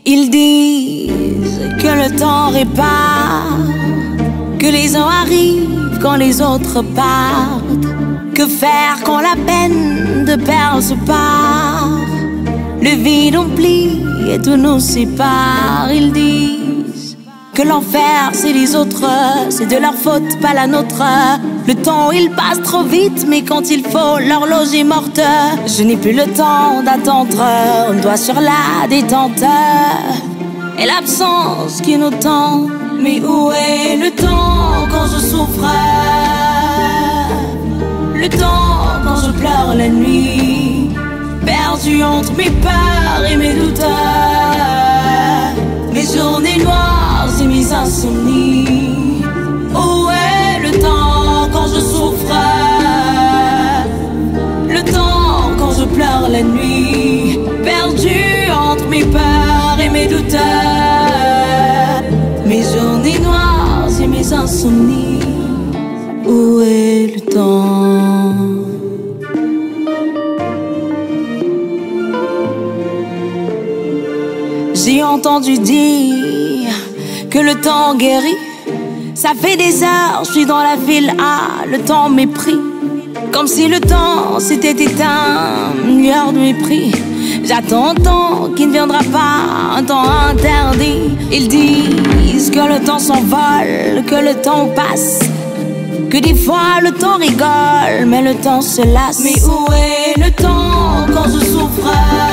Ils disent que le temps répare, que les uns arrivent quand les autres partent. Que faire quand la peine de perdre se part? Le vide oublie et tout nous sépare. Ils disent que l'enfer c'est les autres, c'est de leur faute, pas la nôtre. Le temps il passe trop vite, mais quand il faut, l'horloge est morte. Je n'ai plus le temps d'attendre, on doit sur la détente. Et l'absence qui nous tend. Mais où est le temps quand je souffre? Le temps quand je pleure la nuit, perdu entre mes peurs et mes doutes, mes journées noires et mes insomnies. Où est le temps quand je souffre? Le temps quand je pleure la nuit, perdu entre mes peurs et mes doutes, mes journées noires et mes insomnies. Où est le temps? J'ai entendu dire que le temps guérit. Ça fait des heures, je suis dans la ville, ah, le temps m'est pris. Comme si le temps s'était éteint, une lueur de mépris. J'attends un temps qui ne viendra pas, un temps interdit. Ils disent que le temps s'envole, que le temps passe, que des fois le temps rigole, mais le temps se lasse. Mais où est le temps quand je souffre?